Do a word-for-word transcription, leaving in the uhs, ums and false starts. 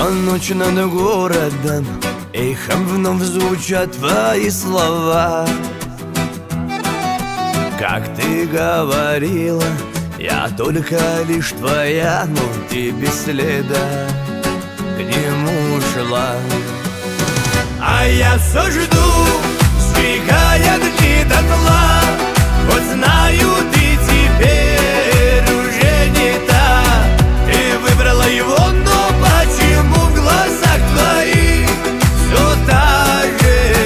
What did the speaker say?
ночь над городом, эхом вновь звучат твои слова. Как ты говорила, я только лишь твоя, но ты без следа к нему ушла. А я все жду, сжигая дни дотла, вот знаю, ты теперь